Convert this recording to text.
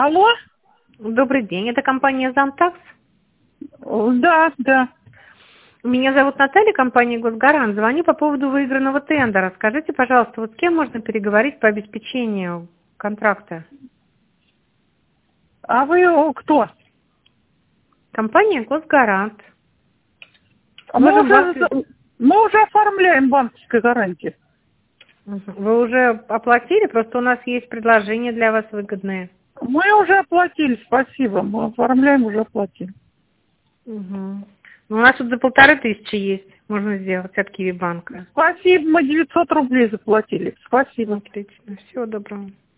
Алло? Добрый день, это компания «Замтакс». Да, да. Меня зовут Наталья, компания «Госгарант». Звоню по поводу выигранного тендера. Скажите, пожалуйста, вот с кем можно переговорить по обеспечению контракта? А вы кто? Компания «Госгарант». Мы Можем вас... уже, мы уже оформляем банковскую гарантию. Вы уже оплатили? Просто у нас есть предложения для вас выгодные. Мы уже оплатили, спасибо. Мы оформляем, уже оплатили. Угу. Ну, у нас тут за 1500 есть. Можно сделать от Киви банка. Спасибо, мы 900 рублей заплатили. Спасибо. Отлично. Всего доброго.